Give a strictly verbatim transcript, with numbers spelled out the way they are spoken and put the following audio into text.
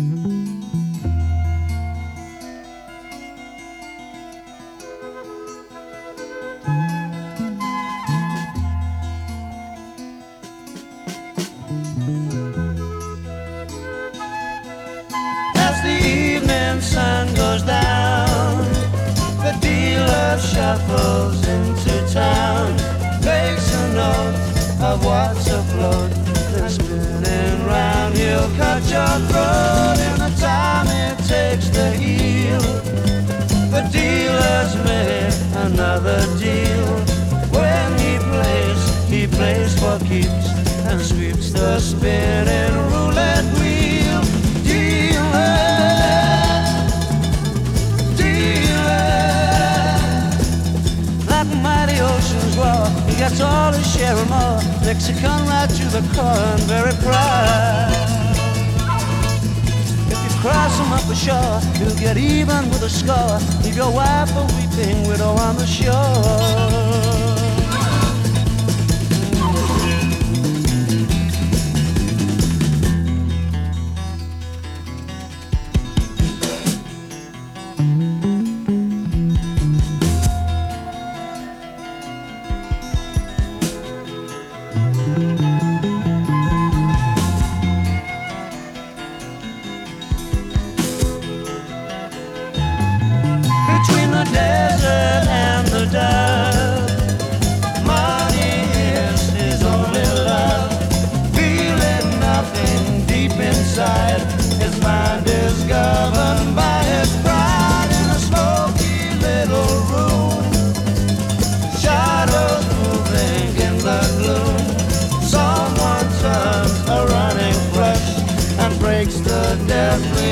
As the evening sun goes down, the dealer shuffles into town, makes a note of what's afloat, then spinning round he'll cut your throat in the time it takes to heal. The dealer's made another deal. When he plays, he plays for keeps and sweeps the spinning roulette wheel. Dealer, like a mighty ocean's roar, he gets all his share and more. Mexican right to the core and very proud. If you cross him up ashore, you'll get even with a score. Leave your wife a weeping widow on the shore. His mind is governed by his pride in a smoky little room. Shadows moving in the gloom. Someone turns a running brush and breaks the death.